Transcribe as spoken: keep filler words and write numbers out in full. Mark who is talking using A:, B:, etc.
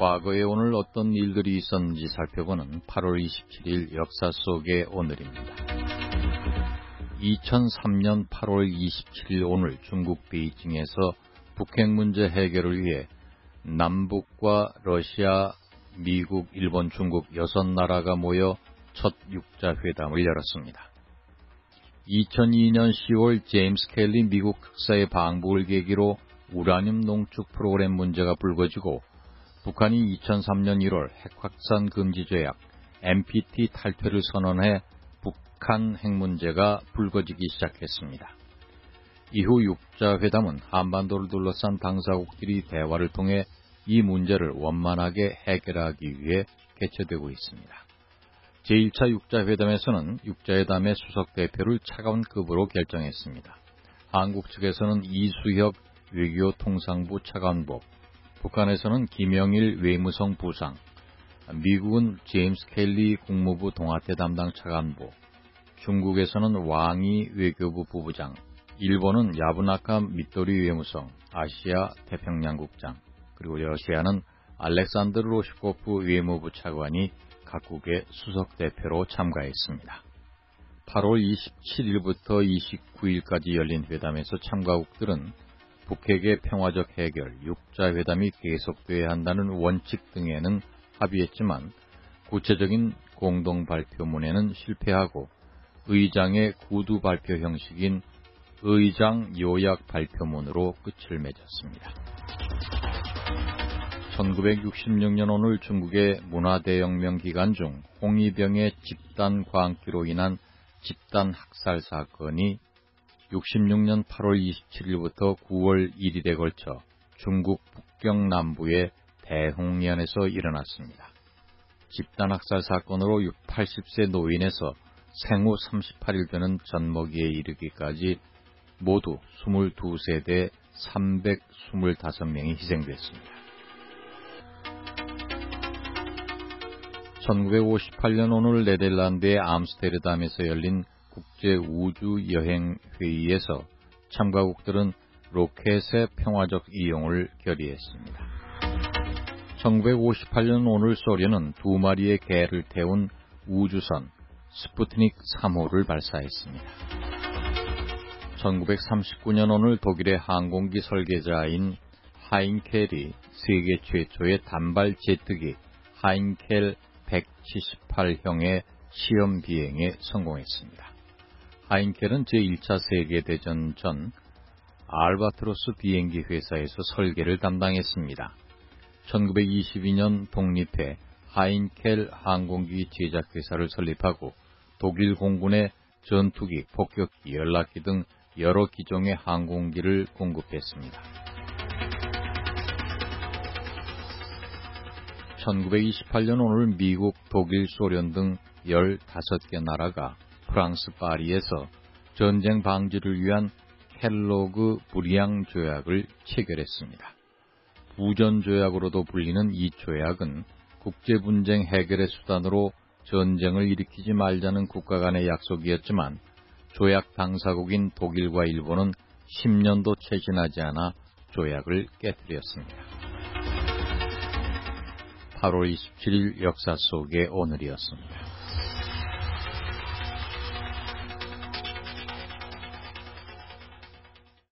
A: 과거에 오늘 어떤 일들이 있었는지 살펴보는 팔월 이십칠일 역사 속의 오늘입니다. 이천삼년 팔월 이십칠일 오늘 중국 베이징에서 북핵 문제 해결을 위해 남북과 러시아, 미국, 일본, 중국 여섯 나라가 모여 첫 육자 회담을 열었습니다. 이천이년 시월 제임스 켈리 미국 특사의 방북을 계기로 우라늄 농축 프로그램 문제가 불거지고 북한이 이천삼년 일월 핵확산 금지 조약 엠피티 탈퇴를 선언해 북한 핵 문제가 불거지기 시작했습니다. 이후 육자 회담은 한반도를 둘러싼 당사국들이 대화를 통해 이 문제를 원만하게 해결하기 위해 개최되고 있습니다. 제일차 육자 회담에서는 육자회담의 수석 대표를 차관 급으로 결정했습니다. 한국 측에서는 이수혁 외교통상부 차관보, 북한에서는 김영일 외무성 부상, 미국은 제임스 켈리 국무부 동아태 담당 차관보, 중국에서는 왕이 외교부 부부장, 일본은 야부나카 미토리 외무성, 아시아 태평양국장, 그리고 러시아는 알렉산드르 로시코프 외무부 차관이 각국의 수석 대표로 참가했습니다. 팔월 이십칠일부터 이십구일까지 열린 회담에서 참가국들은 북핵의 평화적 해결, 육자 회담이 계속돼야 한다는 원칙 등에는 합의했지만 구체적인 공동 발표문에는 실패하고 의장의 구두 발표 형식인 의장 요약 발표문으로 끝을 맺었습니다. 천구백육십육년 오늘 중국의 문화대혁명 기간 중 홍위병의 집단 광기로 인한 집단 학살 사건이 육십육년 팔월 이십칠일부터 구월 일일에 걸쳐 중국 북경 남부의 대홍련에서 일어났습니다. 집단 학살 사건으로 팔십세 노인에서 생후 삼십팔일 되는 젖먹이에 이르기까지 모두 이십이 세대 삼백이십오 명이 희생됐습니다. 천구백오십팔년 오늘 네덜란드의 암스테르담에서 열린 국제우주여행회의에서 참가국들은 로켓의 평화적 이용을 결의했습니다. 천구백오십팔년 오늘 소련은 두 마리의 개를 태운 우주선 스푸트닉 삼호를 발사했습니다. 천구백삼십구년 오늘 독일의 항공기 설계자인 하인켈이 세계 최초의 단발 제트기 하인켈 백칠십팔형의 시험 비행에 성공했습니다. 하인켈은 제일차 세계대전 전 알바트로스 비행기 회사에서 설계를 담당했습니다. 천구백이십이년 독립해 하인켈 항공기 제작회사를 설립하고 독일 공군의 전투기, 폭격기, 연락기 등 여러 기종의 항공기를 공급했습니다. 천구백이십팔년 오늘 미국, 독일, 소련 등 열다섯 개 나라가 프랑스 파리에서 전쟁 방지를 위한 켈로그 불이양 조약을 체결했습니다. 부전조약으로도 불리는 이 조약은 국제분쟁 해결의 수단으로 전쟁을 일으키지 말자는 국가 간의 약속이었지만 조약 당사국인 독일과 일본은 십 년도 채 지나지 않아 조약을 깨뜨렸습니다. 팔월 이십칠일 역사 속의 오늘이었습니다.